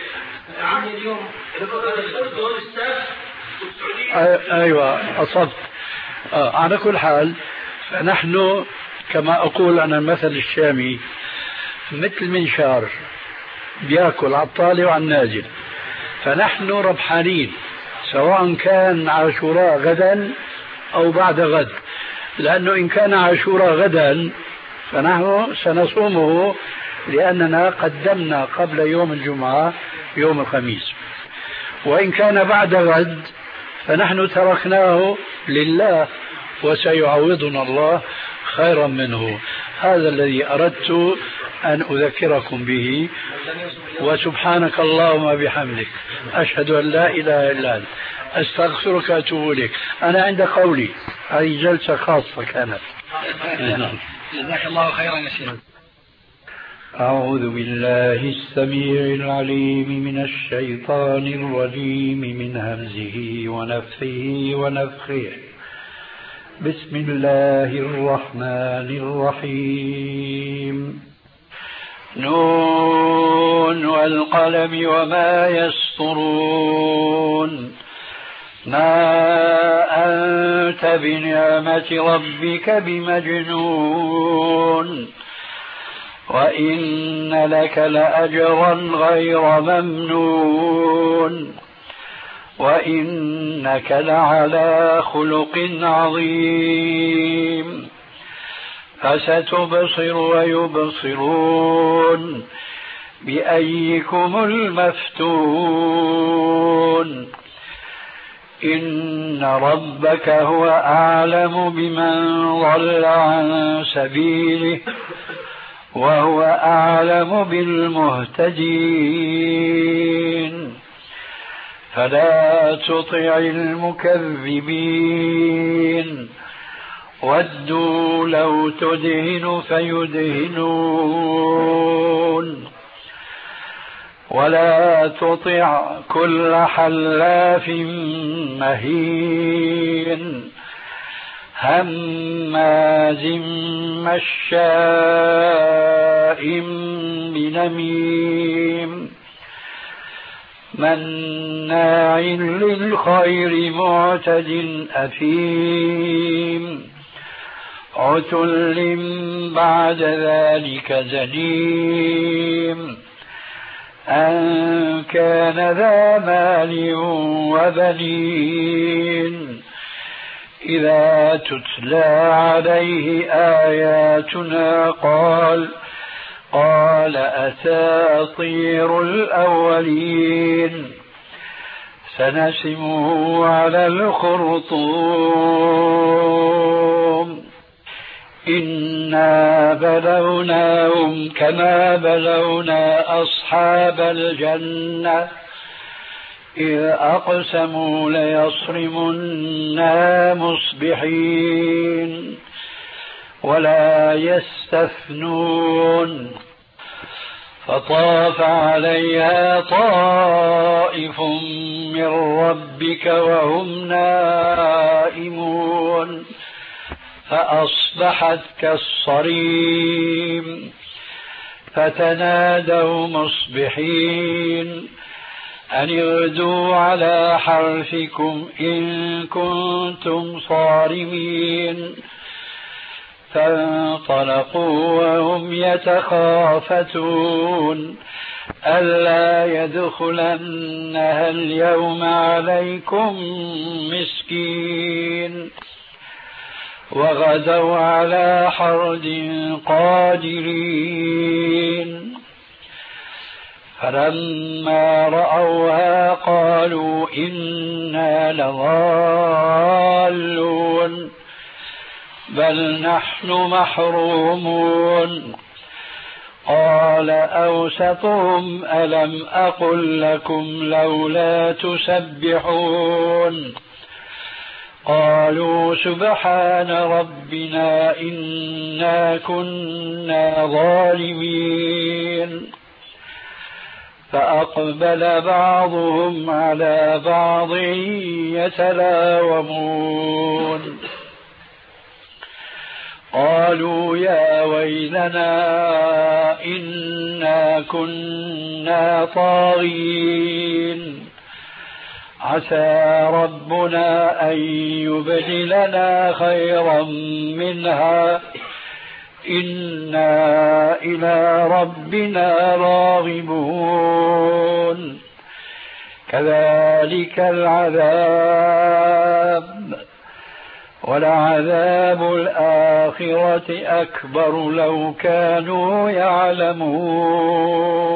[SPEAKER 3] أيوة أصبت. على كل حال، فنحن كما أقول أنا المثل الشامي مثل منشار بيأكل على الطالع وعلى النازل، فنحن ربحانين سواء كان عاشوراء غدا أو بعد غد، لأنه إن كان عاشوراء غدا فنحن سنصومه لأننا قدمنا قبل يوم الجمعة يوم الخميس، وإن كان بعد غد فنحن تركناه لله وسيعوضنا الله خيرا منه. هذا الذي أردت أن أذكركم به. وسبحانك اللهم بحمدك أشهد أن لا إله إلا أنت أستغفرك وأتوب إليك. أنا عند قولي هذه جلسة خاصة كانت.
[SPEAKER 2] جزاك الله خيرا يا شيخ.
[SPEAKER 3] أعوذ بالله السميع العليم من الشيطان الرجيم من همزه ونفثه ونفخه. بسم الله الرحمن الرحيم. نون والقلم وما يسطرون ما أنت بنعمة ربك بمجنون وإن لك لأجرا غير ممنون وإنك لعلى خلق عظيم فستبصر ويبصرون بأيكم المفتون إن ربك هو أعلم بمن ضل عن سبيله وهو أعلم بالمهتدين فلا تطع المكذبين ودوا لو تدهن فيدهنون ولا تطع كل حلاف مهين هماز مشاء بنميم مناع للخير معتد أثيم عتل بعد ذلك زنيم أن كان ذا مال وبنين إذا تتلى عليه آياتنا قال أساطير الأولين سنسمه على الخرطوم إنا بلوناهم كما بلونا أصحاب الجنة إذ أقسموا ليصرمنا مصبحين ولا يستثنون فطاف عليها طائف من ربك وهم نائمون فأصبحت كالصريم فتنادوا مصبحين أن اغدوا على حرثكم إن كنتم صارمين فانطلقوا وهم يتخافتون ألا يدخلنها اليوم عليكم مسكين وغدوا على حرد قادرين فلما رأوها قالوا إنا لضالون بل نحن محرومون قال أوسطهم ألم أقل لكم لولا تسبحون قالوا سبحان ربنا إنا كنا ظالمين فأقبل بعضهم على بعض يتلاومون قالوا يا ويلنا إنا كنا طاغين عسى ربنا أن يبدلنا خيرا منها إنا إلى ربنا راغبون كذلك العذاب ولعذاب الآخرة أكبر لو كانوا يعلمون